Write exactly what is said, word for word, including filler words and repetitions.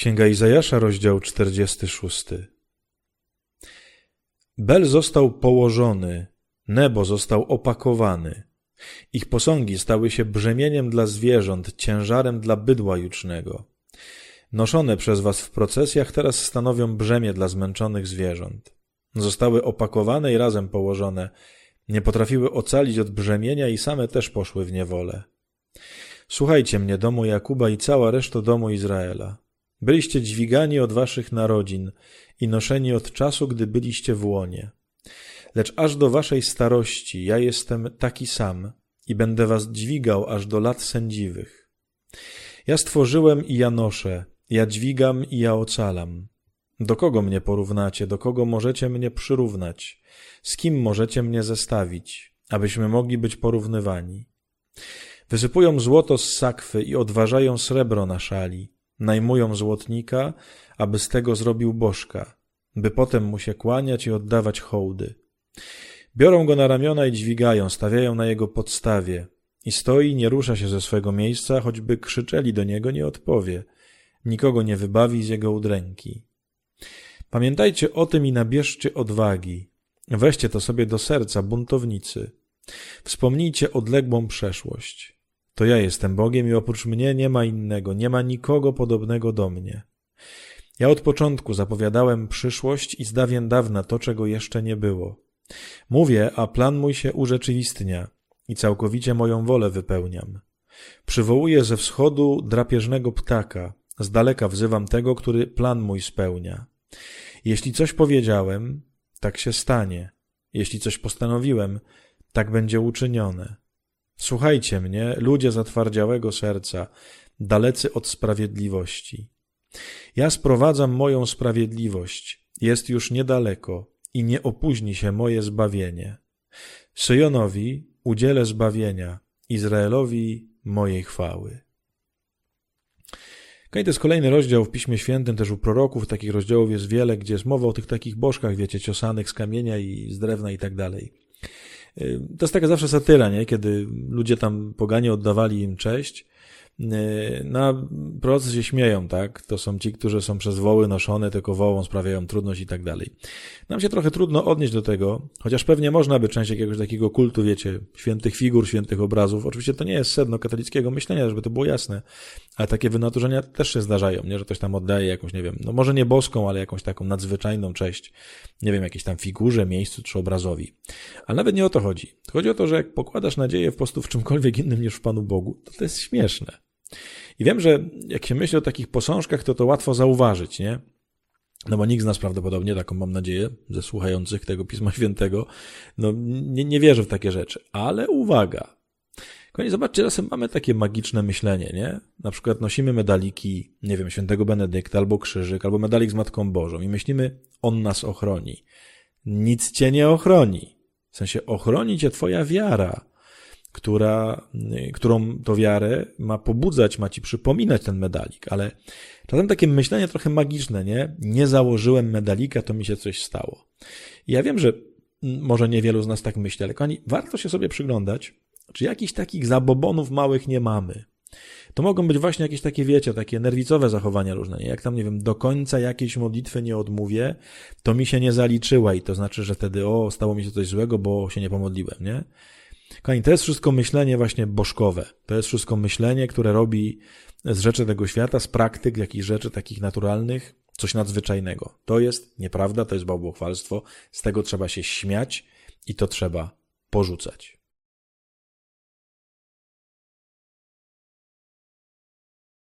Księga Izajasza, rozdział czterdziesty szósty. Bel został położony, Nebo został opakowany. Ich posągi stały się brzemieniem dla zwierząt, ciężarem dla bydła jucznego. Noszone przez was w procesjach teraz stanowią brzemię dla zmęczonych zwierząt. Zostały opakowane i razem położone. Nie potrafiły ocalić od brzemienia i same też poszły w niewolę. Słuchajcie mnie, domu Jakuba i cała reszta domu Izraela. Byliście dźwigani od waszych narodzin i noszeni od czasu, gdy byliście w łonie. Lecz aż do waszej starości ja jestem taki sam i będę was dźwigał aż do lat sędziwych. Ja stworzyłem i ja noszę, ja dźwigam i ja ocalam. Do kogo mnie porównacie, do kogo możecie mnie przyrównać? Z kim możecie mnie zestawić, abyśmy mogli być porównywani? Wysypują złoto z sakwy i odważają srebro na szali. Najmują złotnika, aby z tego zrobił bożka, by potem mu się kłaniać i oddawać hołdy. Biorą go na ramiona i dźwigają, stawiają na jego podstawie. I stoi, nie rusza się ze swego miejsca, choćby krzyczeli do niego, nie odpowie. Nikogo nie wybawi z jego udręki. Pamiętajcie o tym i nabierzcie odwagi. Weźcie to sobie do serca, buntownicy. Wspomnijcie odległą przeszłość. To ja jestem Bogiem i oprócz mnie nie ma innego, nie ma nikogo podobnego do mnie. Ja od początku zapowiadałem przyszłość i z dawien dawna to, czego jeszcze nie było. Mówię, a plan mój się urzeczywistnia i całkowicie moją wolę wypełniam. Przywołuję ze wschodu drapieżnego ptaka, z daleka wzywam tego, który plan mój spełnia. Jeśli coś powiedziałem, tak się stanie. Jeśli coś postanowiłem, tak będzie uczynione. Słuchajcie mnie, ludzie zatwardziałego serca, dalecy od sprawiedliwości. Ja sprowadzam moją sprawiedliwość, jest już niedaleko i nie opóźni się moje zbawienie. Syjonowi udzielę zbawienia, Izraelowi mojej chwały. To jest kolejny rozdział w Piśmie Świętym, też u proroków, takich rozdziałów jest wiele, gdzie jest mowa o tych takich bożkach, wiecie, ciosanych z kamienia i z drewna i tak dalej. To jest taka zawsze satyra, nie? Kiedy ludzie tam poganie oddawali im cześć, na prorocy się śmieją, tak? To są ci, którzy są przez woły noszone, tylko wołom sprawiają trudność i tak dalej. Nam się trochę trudno odnieść do tego, chociaż pewnie można by część jakiegoś takiego kultu, wiecie, świętych figur, świętych obrazów. Oczywiście to nie jest sedno katolickiego myślenia, żeby to było jasne, ale takie wynaturzenia też się zdarzają, nie? Że ktoś tam oddaje jakąś, nie wiem, no może nie boską, ale jakąś taką nadzwyczajną cześć, nie wiem, jakiejś tam figurze, miejscu czy obrazowi. Ale nawet nie o to chodzi. Chodzi o to, że jak pokładasz nadzieję po prostu w czymkolwiek innym niż w Panu Bogu, to to jest śmieszne. I wiem, że jak się myśli o takich posążkach, to to łatwo zauważyć, nie? No bo nikt z nas prawdopodobnie, taką mam nadzieję, ze słuchających tego Pisma Świętego, no nie, nie wierzy w takie rzeczy. Ale uwaga! Kochani, zobaczcie, czasem mamy takie magiczne myślenie, nie? Na przykład nosimy medaliki, nie wiem, świętego Benedykta, albo krzyżyk, albo medalik z Matką Bożą i myślimy, on nas ochroni. Nic cię nie ochroni. W sensie ochroni cię twoja wiara, która, którą to wiarę ma pobudzać, ma ci przypominać ten medalik, ale czasem takie myślenie trochę magiczne, nie? Nie założyłem medalika, to mi się coś stało. I ja wiem, że może niewielu z nas tak myśli, ale kochani, warto się sobie przyglądać, czy jakichś takich zabobonów małych nie mamy. To mogą być właśnie jakieś takie, wiecie, takie nerwicowe zachowania różne, nie? Jak tam, nie wiem, do końca jakiejś modlitwy nie odmówię, to mi się nie zaliczyła i to znaczy, że wtedy, o, stało mi się coś złego, bo się nie pomodliłem, nie? Kochani, to jest wszystko myślenie właśnie bożkowe. To jest wszystko myślenie, które robi z rzeczy tego świata, z praktyk, jakichś rzeczy takich naturalnych, coś nadzwyczajnego. To jest nieprawda, to jest bałwochwalstwo, z tego trzeba się śmiać i to trzeba porzucać.